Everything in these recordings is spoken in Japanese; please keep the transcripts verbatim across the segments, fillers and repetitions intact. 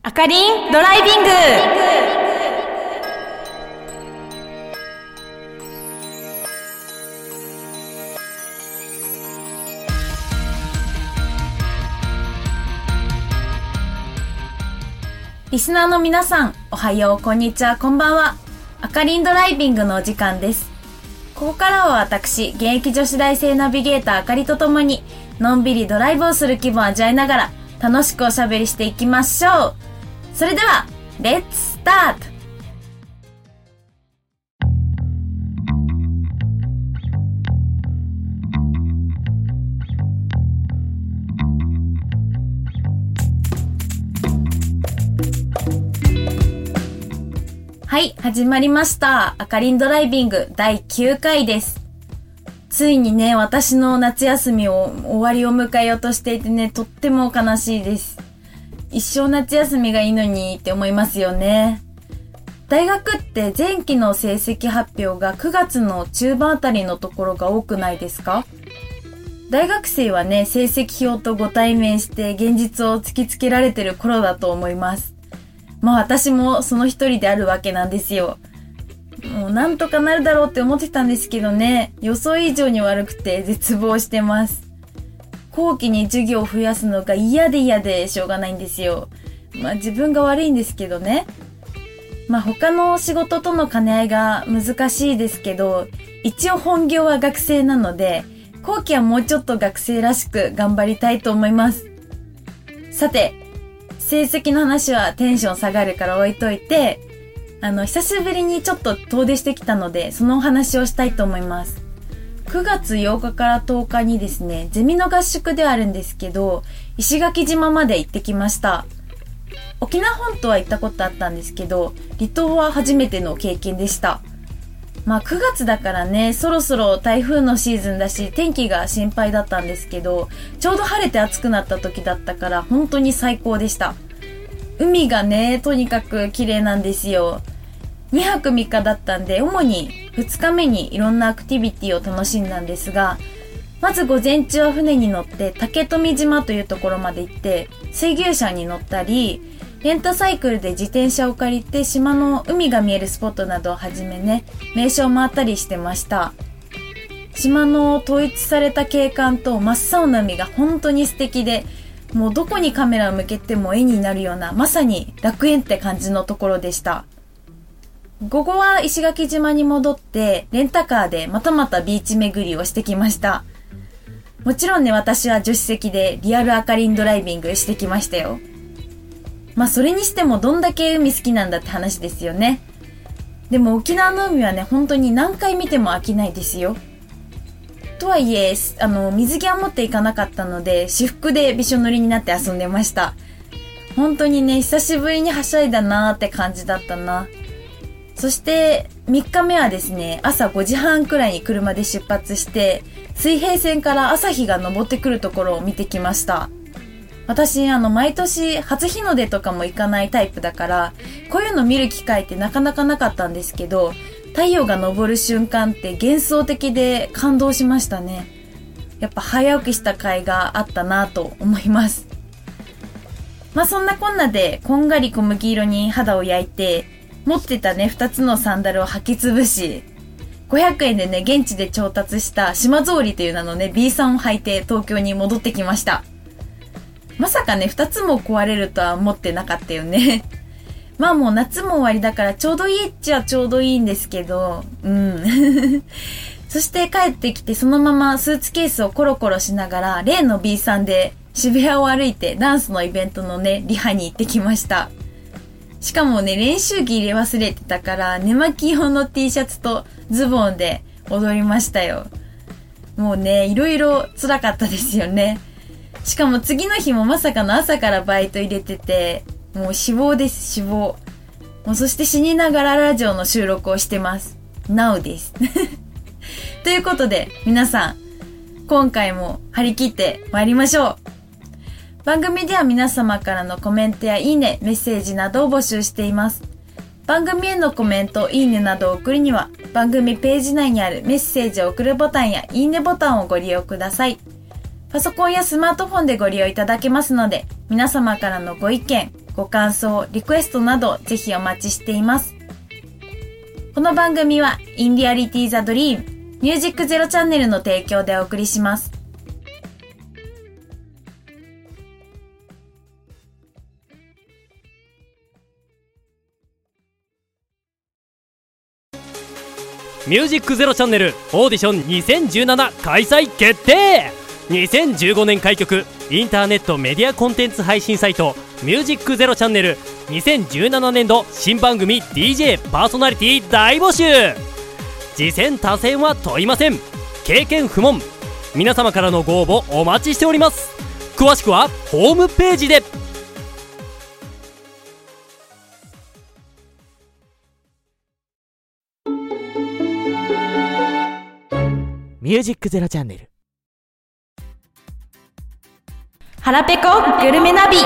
あかりんドライビング。リスナーの皆さん、おはよう、こんにちは、こんばんは。あかりんドライビングのお時間です。ここからは私、現役女子大生ナビゲーターあかりとともに、のんびりドライブをする気分を味わいながら、楽しくおしゃべりしていきましょう。それでは、レッツスタート。はい、始まりました。あかりんドライビングだいきゅうかいです。ついにね、私の夏休みを終わりを迎えようとしていてね、とっても悲しいです。一生夏休みがいいのにって思いますよね。大学って前期の成績発表がくがつの中盤あたりのところが多くないですか？大学生はね、成績表とご対面して現実を突きつけられてる頃だと思います。まあ私もその一人であるわけなんですよ。もうなんとかなるだろうって思ってたんですけどね、予想以上に悪くて絶望してます。後期に授業を増やすのが嫌で嫌でしょうがないんですよ。まあ自分が悪いんですけどね。まあ他の仕事との兼ね合いが難しいですけど、一応本業は学生なので、後期はもうちょっと学生らしく頑張りたいと思います。さて、成績の話はテンション下がるから置いといて、あの、久しぶりにちょっと遠出してきたので、そのお話をしたいと思います。くがつようかからとおかにですね、ゼミの合宿ではあるんですけど、石垣島まで行ってきました。沖縄本島は行ったことあったんですけど、離島は初めての経験でした。まあくがつだからね、そろそろ台風のシーズンだし、天気が心配だったんですけど、ちょうど晴れて暑くなった時だったから本当に最高でした。海がね、とにかく綺麗なんですよ。にはくみっかだったんで、主にふつかめにいろんなアクティビティを楽しんだんですが、まず午前中は船に乗って竹富島というところまで行って、水牛車に乗ったり、レンタサイクルで自転車を借りて島の海が見えるスポットなどをはじめね、名所を回ったりしてました。島の統一された景観と真っ青な海が本当に素敵で、もうどこにカメラを向けても絵になるような、まさに楽園って感じのところでした。午後は石垣島に戻ってレンタカーでまたまたビーチ巡りをしてきました。もちろんね、私は助手席でリアルあかりんドライビングしてきましたよ。まあそれにしてもどんだけ海好きなんだって話ですよね。でも沖縄の海はね、本当に何回見ても飽きないですよ。とはいえ、あの水着は持っていかなかったので、私服でびしょ濡れになって遊んでました。本当にね、久しぶりにはしゃいだなーって感じだったな。そしてみっかめはですね、朝ごじはんくらいに車で出発して、水平線から朝日が昇ってくるところを見てきました。私、あの、毎年初日の出とかも行かないタイプだから、こういうの見る機会ってなかなかなかったんですけど、太陽が昇る瞬間って幻想的で感動しましたね。やっぱ早起きした甲斐があったなと思います。まあそんなこんなで、こんがり小麦色に肌を焼いて、持ってたね、二つのサンダルを履き潰し、ごひゃくえんでね、現地で調達した島草履という名のね、ビーさんを履いて東京に戻ってきました。まさかね、二つも壊れるとは思ってなかったよね。まあもう夏も終わりだからちょうどいいっちゃちょうどいいんですけど、うん。そして帰ってきてそのままスーツケースをコロコロしながら、例の ビーさんで渋谷を歩いてダンスのイベントのね、リハに行ってきました。しかもね、練習着入れ忘れてたから、寝巻き用の T シャツとズボンで踊りましたよ。もうね、いろいろ辛かったですよね。しかも次の日もまさかの朝からバイト入れてて、もう死亡です、死亡。もうそして死にながらラジオの収録をしてます。Now です。ということで、皆さん、今回も張り切って参りましょう。番組では皆様からのコメントやいいね、メッセージなどを募集しています。番組へのコメント、いいねなどを送るには、番組ページ内にあるメッセージを送るボタンやいいねボタンをご利用ください。パソコンやスマートフォンでご利用いただけますので、皆様からのご意見、 ご感想、リクエストなどぜひお待ちしています。この番組は In Reality the Dream ミュージックゼロチャンネルの提供でお送りします。 ミュージックゼロチャンネルオーディションにせんじゅうなな開催決定。にせんじゅうごねん開局インターネットメディアコンテンツ配信サイトミュージックゼロチャンネルにせんじゅうななねんど新番組 ディージェー パーソナリティ大募集。次戦他戦は問いません。経験不問。皆様からのご応募お待ちしております。詳しくはホームページで。 ミュージックゼロチャンネル腹ペコグルメナビ。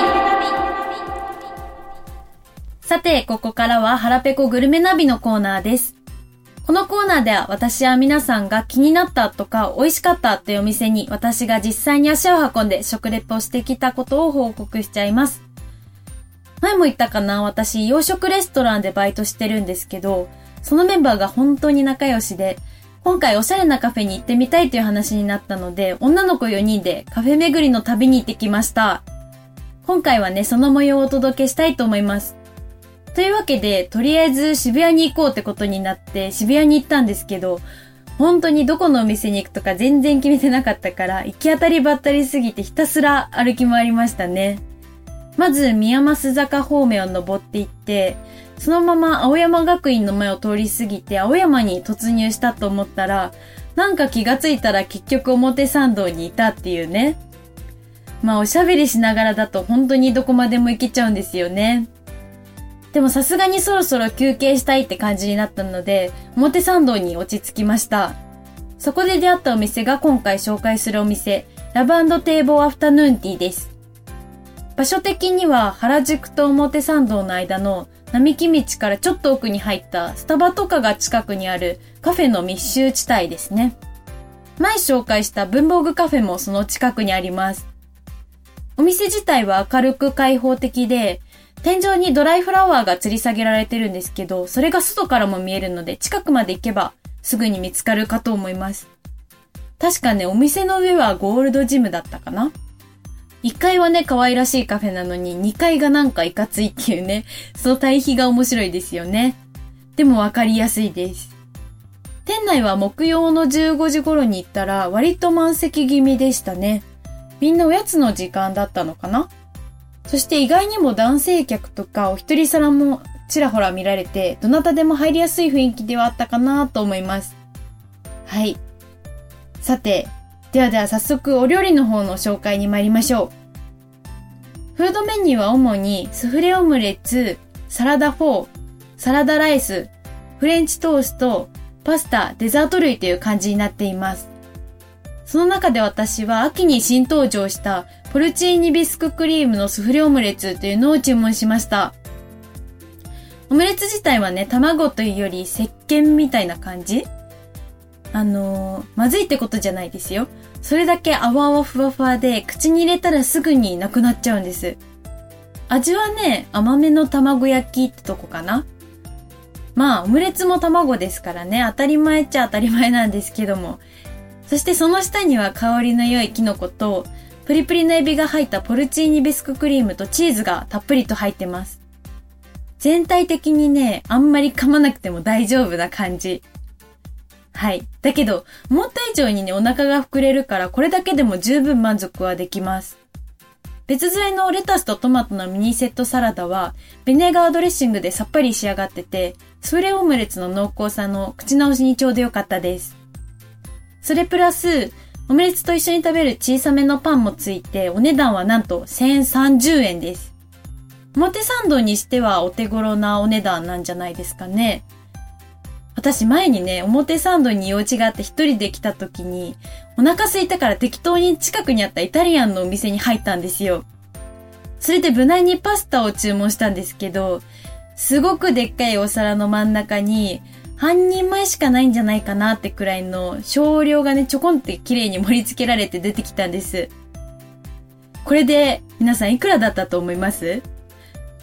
さて、ここからは腹ペコグルメナビのコーナーです。このコーナーでは私や皆さんが気になったとか美味しかったというお店に私が実際に足を運んで食レポしてきたことを報告しちゃいます。前も言ったかな、私洋食レストランでバイトしてるんですけど、そのメンバーが本当に仲良しで、今回おしゃれなカフェに行ってみたいという話になったので、女の子よにんでカフェ巡りの旅に行ってきました。今回はね、その模様をお届けしたいと思います。というわけで、とりあえず渋谷に行こうってことになって渋谷に行ったんですけど、本当にどこのお店に行くとか全然決めてなかったから、行き当たりばったりすぎてひたすら歩き回りましたね。まず宮益坂方面を登っていって、そのまま青山学院の前を通り過ぎて青山に突入したと思ったら、なんか気がついたら結局表参道にいたっていうね。まあおしゃべりしながらだと本当にどこまでも行けちゃうんですよね。でもさすがにそろそろ休憩したいって感じになったので、表参道に落ち着きました。そこで出会ったお店が今回紹介するお店、ラブ&テーボーアフタヌーンティーです。場所的には原宿と表参道の間の並木道からちょっと奥に入ったスタバとかが近くにあるカフェの密集地帯ですね。前紹介した文房具カフェもその近くにあります。お店自体は明るく開放的で、天井にドライフラワーが吊り下げられてるんですけど、それが外からも見えるので近くまで行けばすぐに見つかるかと思います。確かね、お店の上はゴールドジムだったかな。いっかいはね、可愛らしいカフェなのに、にかいがなんかいかついっていうね、その対比が面白いですよね。でもわかりやすいです。店内は木曜のじゅうごじ頃に行ったら、割と満席気味でしたね。みんなおやつの時間だったのかな。そして意外にも男性客とかお一人皿もちらほら見られて、どなたでも入りやすい雰囲気ではあったかなと思います。はい。さて、ではでは早速お料理の方の紹介に参りましょう。フードメニューは主にスフレオムレツ、サラダフォー、サラダライス、フレンチトースト、パスタ、デザート類という感じになっています。その中で私は秋に新登場したポルチーニビスククリームのスフレオムレツというのを注文しました。オムレツ自体はね、卵というより石鹸みたいな感じ？あのー、まずいってことじゃないですよ。それだけ泡泡ふわふわで口に入れたらすぐになくなっちゃうんです。味はね、甘めの卵焼きってとこかな。まあオムレツも卵ですからね、当たり前っちゃ当たり前なんですけども。そしてその下には香りの良いキノコとプリプリのエビが入ったポルチーニビスククリームとチーズがたっぷりと入ってます。全体的にね、あんまり噛まなくても大丈夫な感じ。はい。だけど、思った以上にね、お腹が膨れるから、これだけでも十分満足はできます。別添えのレタスとトマトのミニセットサラダは、ビネガードレッシングでさっぱり仕上がってて、スフレオムレツの濃厚さの口直しにちょうど良かったです。それプラス、オムレツと一緒に食べる小さめのパンもついて、お値段はなんとせんさんじゅうえんです。表参道にしてはお手頃なお値段なんじゃないですかね。私前にね、表参道に用事があって一人で来た時に、お腹空いたから適当に近くにあったイタリアンのお店に入ったんですよ。それで無難にパスタを注文したんですけど、すごくでっかいお皿の真ん中に、半人前しかないんじゃないかなってくらいの少量がね、ちょこんって綺麗に盛り付けられて出てきたんです。これで皆さんいくらだったと思います？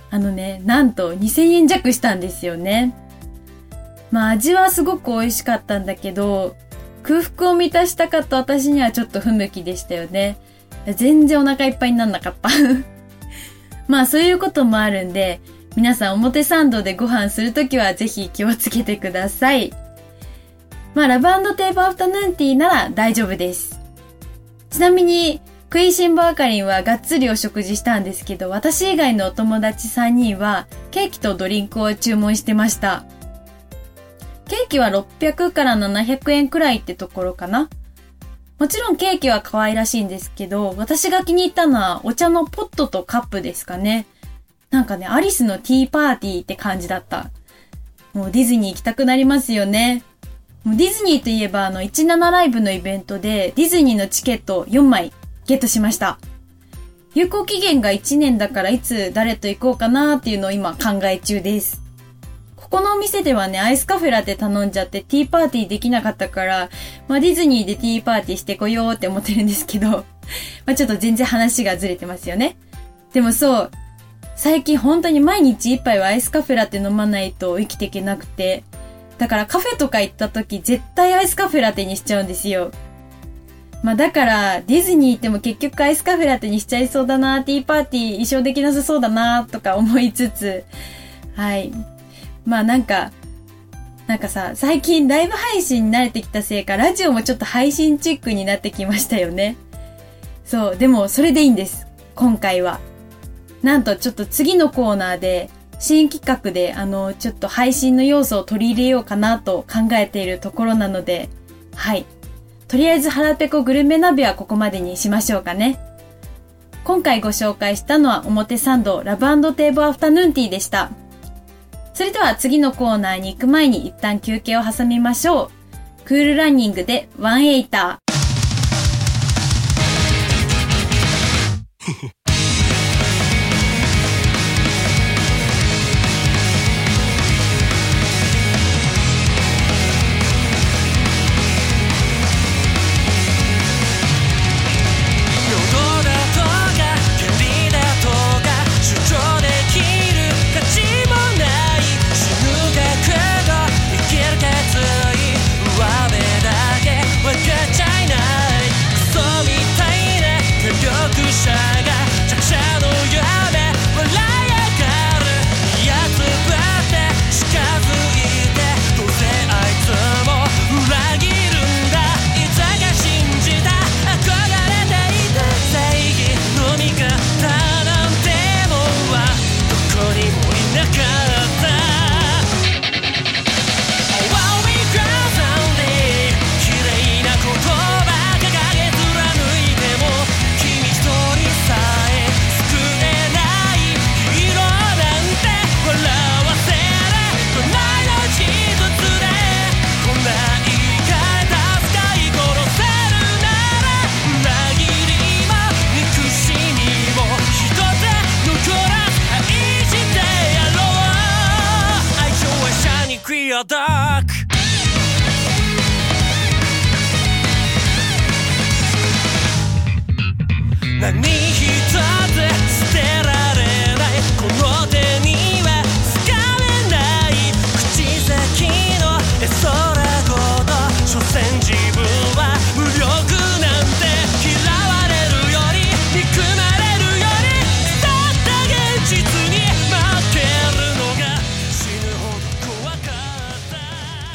あのね、なんとにせんえん弱したんですよね。まあ味はすごく美味しかったんだけど、空腹を満たしたかった私にはちょっと不向きでしたよね。全然お腹いっぱいになんなかった。まあそういうこともあるんで、皆さん表参道でご飯するときはぜひ気をつけてください。まあラブ&テーブアフタヌーンティーなら大丈夫です。ちなみに、食いしん坊あかりんはがっつりお食事したんですけど、私以外のお友達さんにんはケーキとドリンクを注文してました。ケーキはろっぴゃくからななひゃくえんくらいってところかな。もちろんケーキは可愛らしいんですけど、私が気に入ったのはお茶のポットとカップですかね。なんかね、アリスのティーパーティーって感じだった。もうディズニー行きたくなりますよね。もうディズニーといえばあのじゅうななライブのイベントでディズニーのチケットよんまいゲットしました。有効期限がいちねんだからいつ誰と行こうかなっていうのを今考え中です。ここのお店ではね、アイスカフェラテ頼んじゃってティーパーティーできなかったから、まあディズニーでティーパーティーしてこようって思ってるんですけど、まあちょっと全然話がずれてますよね。でもそう、最近本当に毎日一杯はアイスカフェラテ飲まないと生きていけなくて、だからカフェとか行った時絶対アイスカフェラテにしちゃうんですよ。まあだからディズニー行っても結局アイスカフェラテにしちゃいそうだな、ティーパーティー一生できなさそうだなとか思いつつ、はい。まあなんか、なんかさ、最近ライブ配信に慣れてきたせいか、ラジオもちょっと配信チックになってきましたよね。そう、でもそれでいいんです。今回は。なんとちょっと次のコーナーで、新企画であの、ちょっと配信の要素を取り入れようかなと考えているところなので、はい。とりあえず腹ペコグルメ鍋はここまでにしましょうかね。今回ご紹介したのは表参道ラブ&テーブアフタヌーンティーでした。それでは次のコーナーに行く前に一旦休憩を挟みましょう。クールランニングでワンエイター。 何一つ捨てられないこの手にはつかめない口先の絵空ごと所詮自分は無力なんて嫌われるより憎まれるよりたった現実に負けるのが死ぬほど怖かった。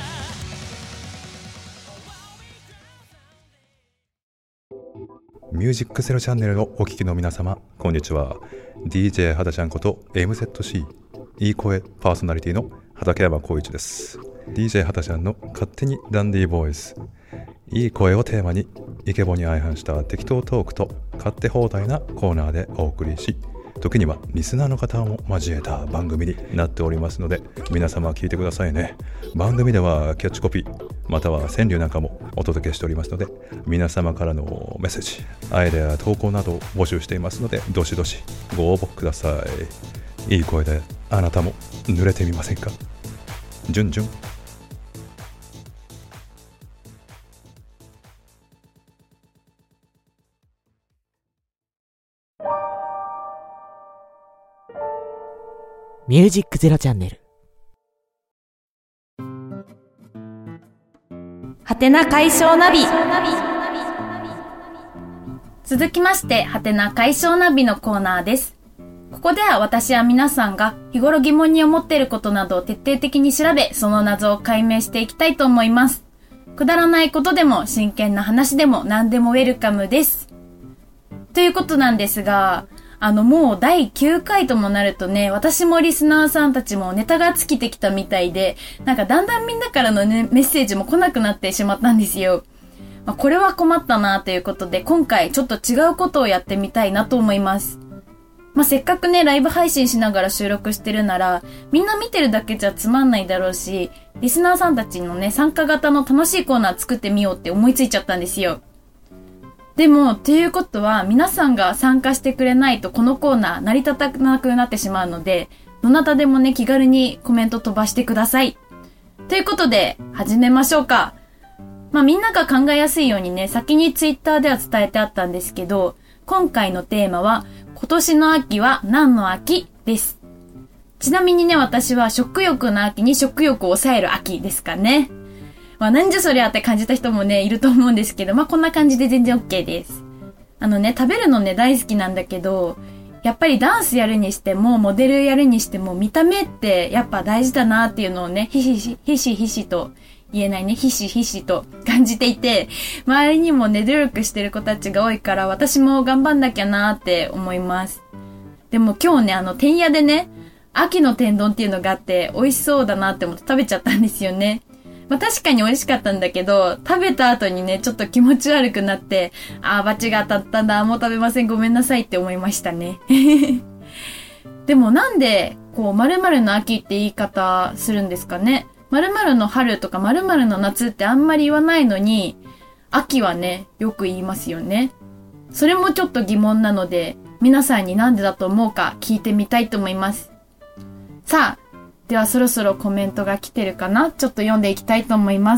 ミュージックゼロチャンネルをお聞きの皆様、こんにちは。 ディージェー はだちゃんこと エムゼットシー いい声パーソナリティの畠山浩一です。 ディージェー はだちゃんの勝手にダンディーボーイズ、いい声をテーマにイケボに相反した適当トークと勝手放題なコーナーでお送りし、時にはリスナーの方も交えた番組になっておりますので、皆様聞いてくださいね。番組ではキャッチコピーまたは川柳なんかもお届けしておりますので、皆様からのメッセージ、アイデア投稿などを募集していますので、どしどしご応募ください。いい声であなたも濡れてみませんか。じゅんじゅん。 ミュージックゼロチャンネル。 はてな解消ナビ。続きまして、はてな解消ナビのコーナーです。ここでは私や皆さんが日頃疑問に思っていることなどを徹底的に調べ、その謎を解明していきたいと思います。くだらないことでも真剣な話でも何でもウェルカムです。ということなんですが、あのもうだいきゅうかいともなるとね、私もリスナーさんたちもネタが尽きてきたみたいで、なんかだんだんみんなからの、ね、メッセージも来なくなってしまったんですよ。まあ、これは困ったなということで、今回ちょっと違うことをやってみたいなと思います。まあ、せっかくね、ライブ配信しながら収録してるなら、みんな見てるだけじゃつまんないだろうし、リスナーさんたちのね、参加型の楽しいコーナー作ってみようって思いついちゃったんですよ。でも、っていうことは、皆さんが参加してくれないとこのコーナー成り立たなくなってしまうので、どなたでもね、気軽にコメント飛ばしてください。ということで、始めましょうか。まあみんなが考えやすいようにね、先にツイッターでは伝えてあったんですけど、今回のテーマは、今年の秋は何の秋です。ちなみにね、私は食欲の秋に食欲を抑える秋ですかね。まあなんじゃそりゃって感じた人もね、いると思うんですけど、まあこんな感じで全然 OK です。あのね、食べるのね、大好きなんだけど、やっぱりダンスやるにしても、モデルやるにしても、見た目ってやっぱ大事だなっていうのをね、ひしひし、ひしひしと、言えないね、ひしひしと感じていて、周りにもね、努力してる子たちが多いから、私も頑張んなきゃなーって思います。でも今日ね、あの、天屋でね、秋の天丼っていうのがあって、美味しそうだなって思って食べちゃったんですよね。まあ確かに美味しかったんだけど、食べた後にね、ちょっと気持ち悪くなって、あー、バチが当たったんだ、もう食べません、ごめんなさいって思いましたね。でもなんで、こう、〇〇の秋って言い方するんですかね。〇〇の春とか〇〇の夏ってあんまり言わないのに、秋はね、よく言いますよね。それもちょっと疑問なので、皆さんになんでだと思うか聞いてみたいと思います。さあ、ではそろそろコメントが来てるかな？ちょっと読んでいきたいと思います。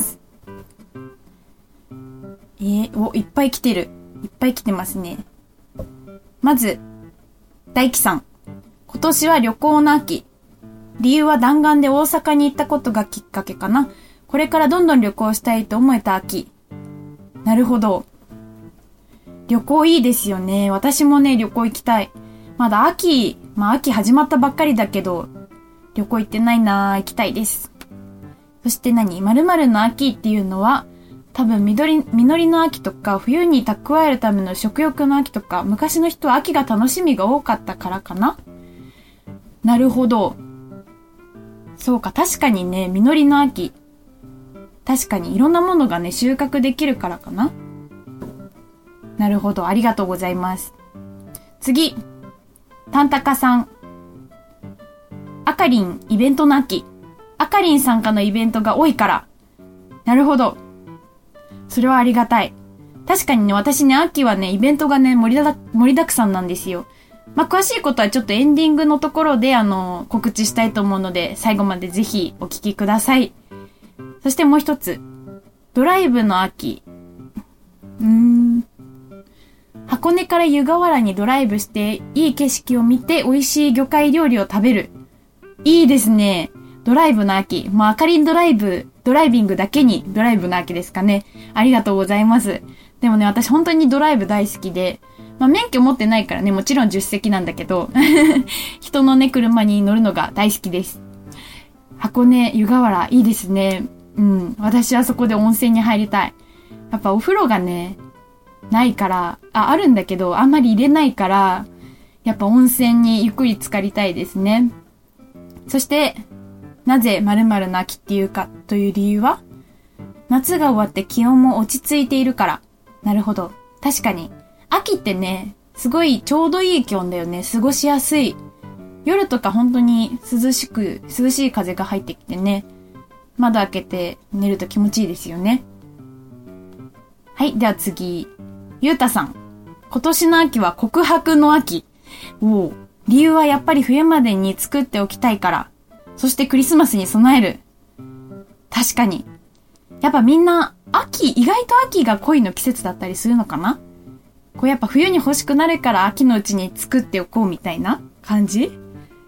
えー、お、いっぱい来てる。いっぱい来てますね。まず、大輝さん。今年は旅行の秋。理由は弾丸で大阪に行ったことがきっかけかな。これからどんどん旅行したいと思えた秋。なるほど。旅行いいですよね。私もね、旅行行きたい。まだ秋、まあ秋始まったばっかりだけど、旅行行ってないなぁ、行きたいです。そして何？〇〇の秋っていうのは、多分緑、実りの秋とか、冬に蓄えるための食欲の秋とか、昔の人は秋が楽しみが多かったからかな？なるほど。そうか、確かにね、実りの秋。確かにいろんなものがね、収穫できるからかな。なるほど、ありがとうございます。次、タンタカさん。あかりん、イベントの秋。あかりん参加のイベントが多いから。なるほど。それはありがたい。確かにね、私ね、秋はね、イベントがね、盛りだ、盛りだくさんなんですよ。まあ、詳しいことはちょっとエンディングのところで、あの、告知したいと思うので、最後までぜひお聞きください。そしてもう一つ。ドライブの秋。うーん。箱根から湯河原にドライブして、いい景色を見て美味しい魚介料理を食べる。いいですね。ドライブの秋。もうあかりんドライブ、ドライビングだけにドライブの秋ですかね。ありがとうございます。でもね、私本当にドライブ大好きで、まあ免許持ってないからね、もちろん助手席なんだけど、人のね、車に乗るのが大好きです。箱根、湯河原、いいですね。うん。私はそこで温泉に入りたい。やっぱお風呂がね、ないから、あ、あるんだけど、あんまり入れないから、やっぱ温泉にゆっくり浸かりたいですね。そして、なぜ〇〇の秋っていうかという理由は、夏が終わって気温も落ち着いているから。なるほど。確かに。秋ってね、すごいちょうどいい気温だよね。過ごしやすい。夜とか本当に涼しく、涼しい風が入ってきてね。窓開けて寝ると気持ちいいですよね。はい。では次。ゆうたさん。今年の秋は告白の秋。おう。理由はやっぱり冬までに作っておきたいから。そしてクリスマスに備える。確かに。やっぱみんな、秋、意外と秋が恋の季節だったりするのかな？こうやっぱ冬に欲しくなるから秋のうちに作っておこうみたいな感じ？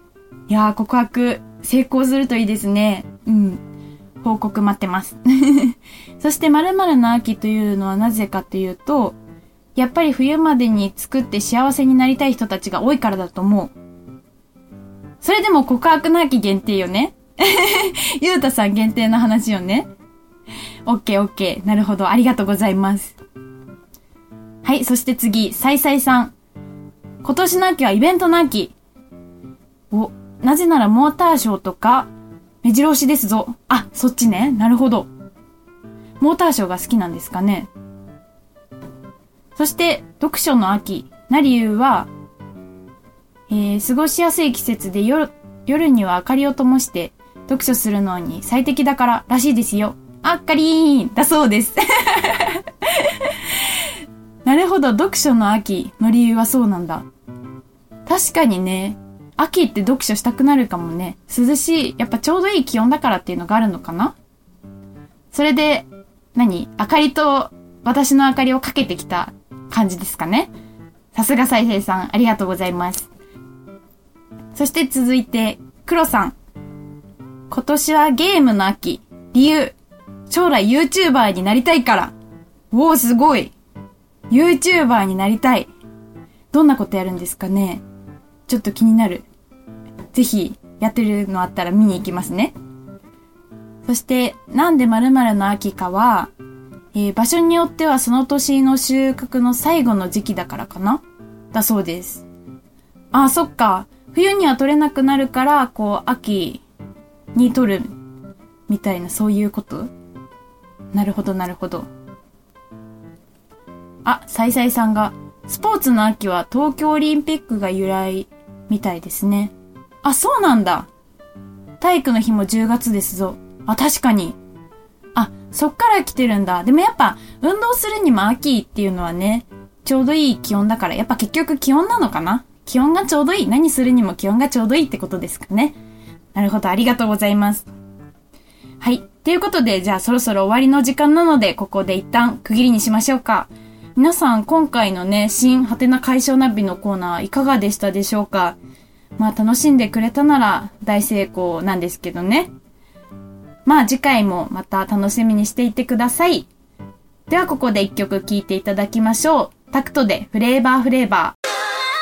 いやー、告白成功するといいですね。うん。報告待ってます。そして〇〇の秋というのはなぜかというと、やっぱり冬までに作って幸せになりたい人たちが多いからだと思う。それでも告白の秋限定よね。ゆうたさん限定の話よね。オッケーオッケー。なるほど。ありがとうございます。はい、そして次、さいさいさん。今年の秋はイベントの秋。お、なぜならモーターショーとか、目白押しですぞ。あ、そっちね。なるほど。モーターショーが好きなんですかね。そして、読書の秋な理由は、えー、過ごしやすい季節で夜、夜には明かりを灯して読書するのに最適だかららしいですよ。あっかりーんだそうです。なるほど、読書の秋の理由はそうなんだ。確かにね、秋って読書したくなるかもね。涼しい、やっぱちょうどいい気温だからっていうのがあるのかな。それで、何？明かりと私の明かりをかけてきた感じですかね。さすが再生さん、ありがとうございます。そして続いて、黒さん。今年はゲームの秋。理由。将来 YouTuber になりたいから。おー、すごい。YouTuber になりたい。どんなことやるんですかね。ちょっと気になる。ぜひ、やってるのあったら見に行きますね。そして、なんで〇〇の秋かは、えー、場所によってはその年の収穫の最後の時期だからかなだそうです。あ、そっか。冬には取れなくなるから、こう、秋に取る、みたいな、そういうこと？なるほど、なるほど。あ、さいさいさんが、スポーツの秋は東京オリンピックが由来、みたいですね。あ、そうなんだ。体育の日もじゅうがつですぞ。あ、確かに。あ、そっから来てるんだ。でもやっぱ、運動するにも秋っていうのはね、ちょうどいい気温だから、やっぱ結局気温なのかな？気温がちょうどいい。何するにも気温がちょうどいいってことですかね。なるほど、ありがとうございます。はい。ということで、じゃあそろそろ終わりの時間なので、ここで一旦区切りにしましょうか。皆さん、今回のね、新ハテナ解消ナビのコーナーいかがでしたでしょうか？まあ、楽しんでくれたなら大成功なんですけどね。まあ、次回もまた楽しみにしていてください。では、ここで一曲聴いていただきましょう。タクトでフレーバーフレーバー。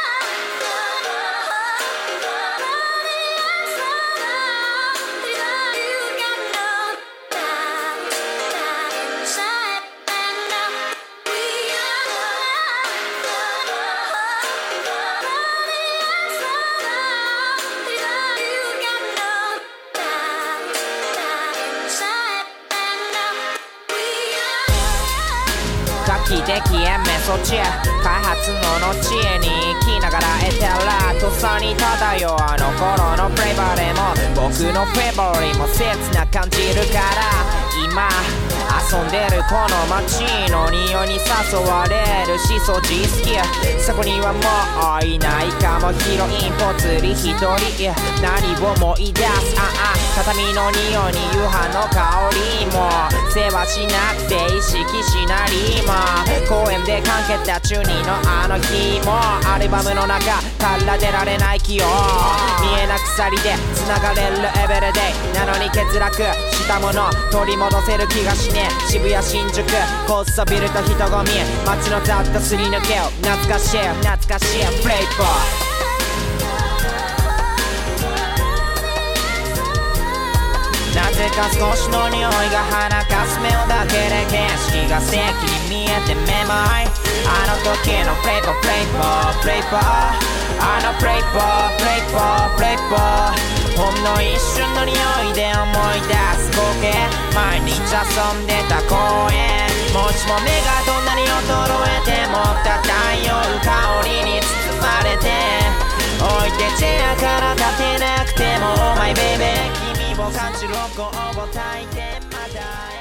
奇跡へメソチェ開発の後に生きながら得たらとさに漂うあの頃のフレーバーでも僕のフェーバーよりも切な感じるから今遊んでるこの街の匂いに誘われるしそじ好きそこにはもういないかもヒロインぽつり一人何を思い出すああ畳の匂いに夕飯の香りも世話しなくて意識しない今公園でかけた中二のあの日もアルバムの中から出られない気を見えなく鎖で繋がれるエベルデイなのに欠落したもの取り戻せる気がしねえ渋谷新宿高層ビルと人混み街のたったすり抜けを懐かしい懐かしいプレイボーなぜか少しの匂いが鼻かすめをだけで景色が素敵に見えてめまいあの時のプレイボープレイボープレイボーあのプレイボープレイボープレイボーほんの一瞬の匂いで思い出す光景毎日遊んでた公園もしも目がどんなに衰えても漂う香りに包まれて置いてチェアから立てなくても Oh my baby感じる音を焚いてまた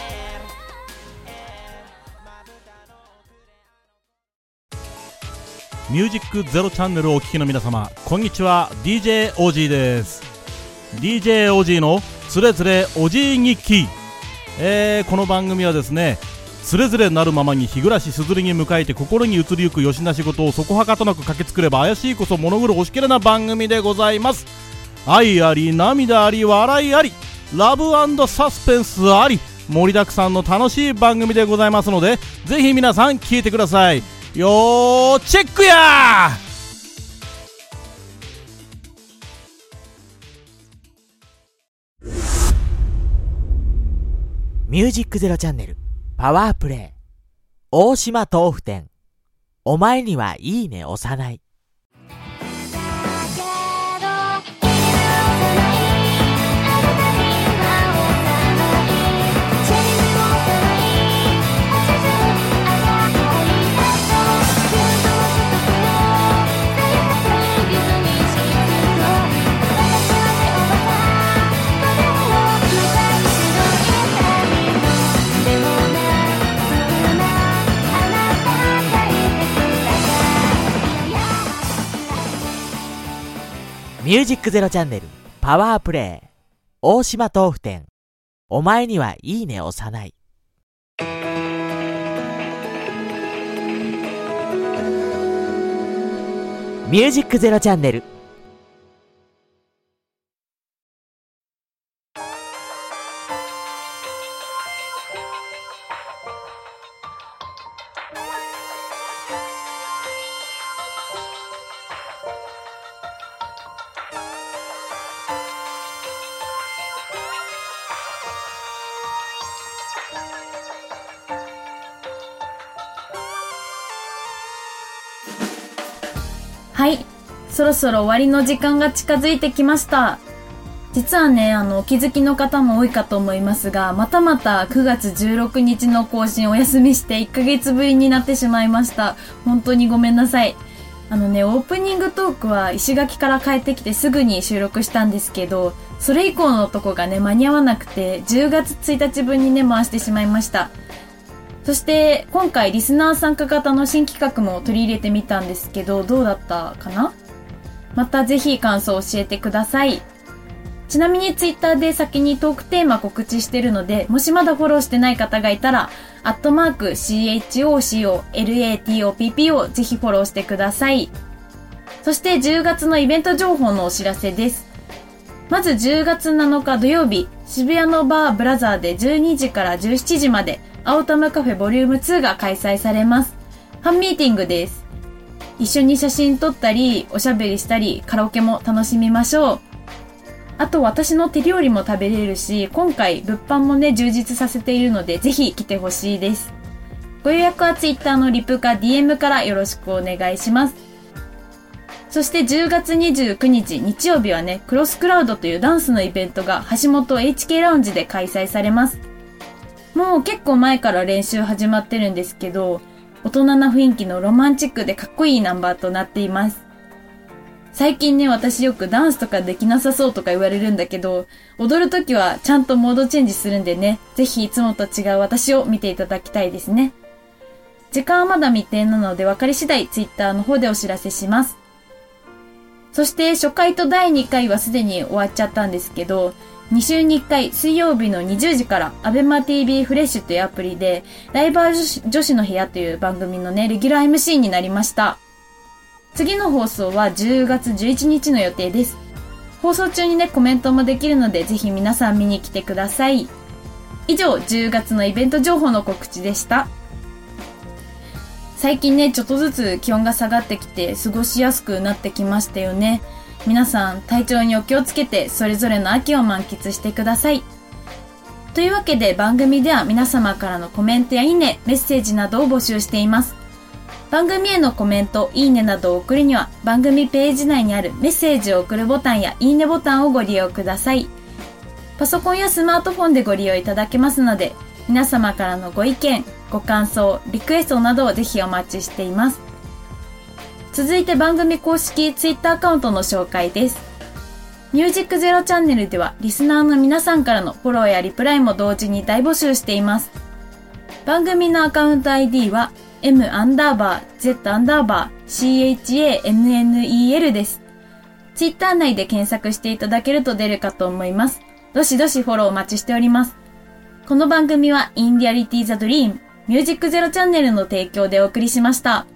ミュージックゼロチャンネルをお聴きの皆様こんにちは ディージェー オージー です。 ディージェー オージー のつれづれおじい日記、えー、この番組はですねつれづれなるままに日暮らしすずりに迎えて心に移りゆくよしな仕事をそこはかとなく駆けつくれば怪しいこそ物狂押しきれな番組でございます。 愛あり涙あり笑いありラブ&サスペンスあり盛りだくさんの楽しい番組でございますので、ぜひ皆さん聞いてください。よーチェックやー。 ミュージックゼロチャンネルパワープレイ大島豆腐店。お前にはいいね押さない。ミュージックゼロチャンネルパワープレイ大島豆腐店。お前にはいいね押さない。ミュージックゼロチャンネル。 はい、そろそろ終わりの時間が近づいてきました。実はね、あのお気づきの方も多いかと思いますが、またまたくがつじゅうろくにちの更新お休みしていっかげつぶりになってしまいました。本当にごめんなさい。あのね、オープニングトークは石垣から帰ってきてすぐに収録したんですけど、それ以降のとこがね間に合わなくてじゅうがつついたち分にね回してしまいました。そして今回リスナー参加型の新企画も取り入れてみたんですけど、どうだったかな？またぜひ感想を教えてください。ちなみにツイッターで先にトークテーマ告知してるので、もしまだフォローしてない方がいたらアットマーク シーエイチオーシーオーエルエーティーオーピーピー をぜひフォローしてください。そしてじゅうがつのイベント情報のお知らせです。まずじゅうがつなのか土曜日、渋谷のバーブラザーでじゅうにじからじゅうしちじまで青タムカフェボリュームツーが開催されます。ファンミーティングです。一緒に写真撮ったり、おしゃべりしたり、カラオケも楽しみましょう。あと私の手料理も食べれるし、今回物販もね充実させているので、ぜひ来てほしいです。ご予約はツイッターのリプか ディーエム からよろしくお願いします。そしてじゅうがつにじゅうくにち日曜日はね、クロスクラウドというダンスのイベントが橋本 エイチケー ラウンジで開催されます。もう結構前から練習始まってるんですけど、大人な雰囲気のロマンチックでかっこいいナンバーとなっています。最近ね、私よくダンスとかできなさそうとか言われるんだけど、踊るときはちゃんとモードチェンジするんでね、ぜひいつもと違う私を見ていただきたいですね。時間はまだ未定なので分かり次第ツイッターの方でお知らせします。そして初回とだいにかいはすでに終わっちゃったんですけど、にしゅうにいっかい水曜日のにじゅうじからアベマ ティービー フレッシュというアプリでライバー女子、女子の部屋という番組のねレギュラー エムシー になりました。次の放送はじゅうがつじゅういちにちの予定です。放送中にねコメントもできるので、ぜひ皆さん見に来てください。以上、じゅうがつのイベント情報の告知でした。最近ねちょっとずつ気温が下がってきて過ごしやすくなってきましたよね。皆さん体調にお気をつけて、それぞれの秋を満喫してください。というわけで番組では皆様からのコメントやいいね、メッセージなどを募集しています。番組へのコメント、いいねなどを送るには番組ページ内にあるメッセージを送るボタンやいいねボタンをご利用ください。パソコンやスマートフォンでご利用いただけますので、皆様からのご意見、ご感想、リクエストなどをぜひお待ちしています。続いて番組公式ツイッターアカウントの紹介です。ミュージックゼロチャンネルではリスナーの皆さんからのフォローやリプライも同時に大募集しています。番組のアカウント アイディー は M アンダーバー Z アンダーバー シーエイチエーエヌエヌイーエル です。ツイッター内で検索していただけると出るかと思います。どしどしフォローお待ちしております。この番組は In Reality the Dream ミュージックゼロチャンネルの提供でお送りしました。